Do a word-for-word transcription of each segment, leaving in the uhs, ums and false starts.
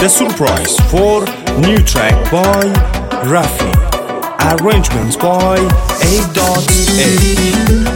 The surprise for new track by Rafi. Arrangements by A A.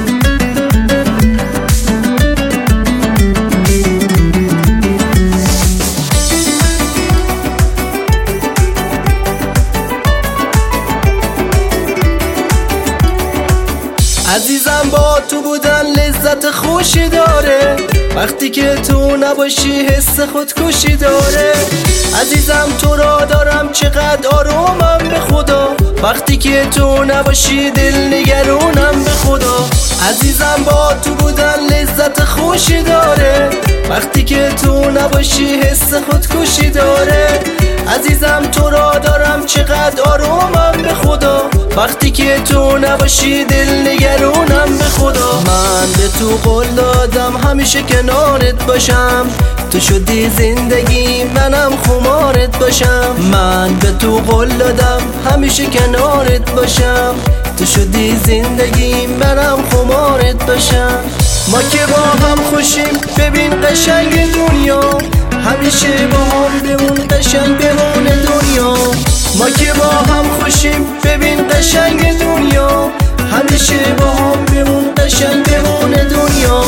عزیزم با تو بودن لذت خوشی داره، وقتی که تو نباشی حس خودکشی داره. عزیزم تو را دارم چقدر آرومم به خدا، وقتی که تو نباشی دل نگرونم به خدا. عزیزم با تو بودن لذت خوشی داره، وقتی که تو نباشی حس خودکشی داره. عزیزم تو را دارم چقدر آرومم به خدا، وقتی که تو نباشی دل نگرونم به خدا. من به تو قول دادم همیشه کنارت باشم، تو شدی زندگی منم خمارت باشم. من به تو قول دادم همیشه کنارت باشم، تو شدی زندگی منم خمارت باشم. ما که با هم خوشیم ببین قشنگ دنیا، همیشه با هم بمون قشنگ بمون دنیا. ما که با هم خوشیم ببین قشنگ دنیا، همیشه با هم بمون قشنگ بمون دنیا.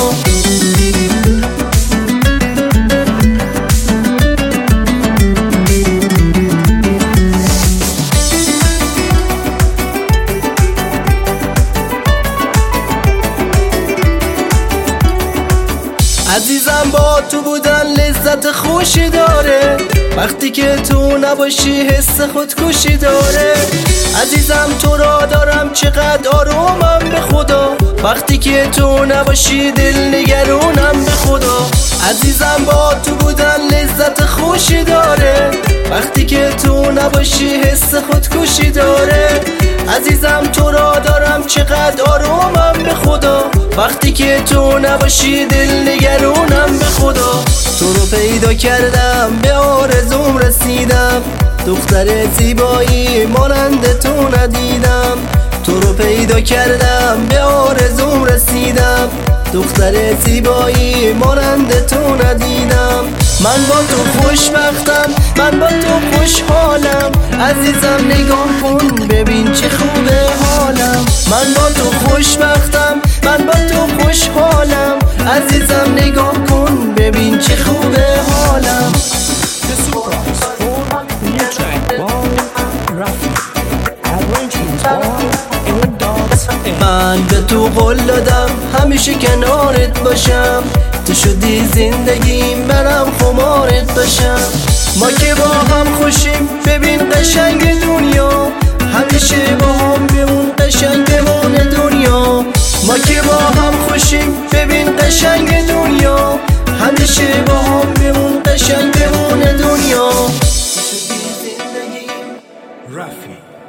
عزیزم با تو بودن لذت خوشی داره، وقتی که تو نباشی حس خودکشی داره. عزیزم تو را دارم چقدر آرومم به خدا، وقتی که تو نباشی دل نگرونم به خدا. عزیزم با تو بودن لذت خوشی داره، وقتی که تو نباشی حس خودکشی داره. عزیزم تو را دارم چقدر آرومم به خدا، وقتی که تو نباشی دل نگرونم به خدا. تو رو پیدا کردم به آرزوم رسیدم، دختر زیبایی مانند تو ندیدم. تو رو پیدا کردم به آرزوم رسیدم، دختر زیبایی مانند تو ندیدم. من با تو خوشبختم، من با تو خوشحالم. عزیزم نگاه کن ببین چه خوبه حالم. من با تو خوشبختم، من با تو خوشحالم. عزیزم نگاه کن ببین چه خوبه حالم. The surprise for new track by Rafi. Arrangements by A A. من به تو قول دادم همیشه کنارت باشم، تو شدی زندگی منم خمارت باشم. ما که با هم خوشیم ببین قشنگ دنیا، همیشه با هم بمون قشنگ بمون دنیا. ما که با هم خوشیم ببین قشنگ دنیا، همیشه با هم بمون قشنگ بمون دنیا. Rafi.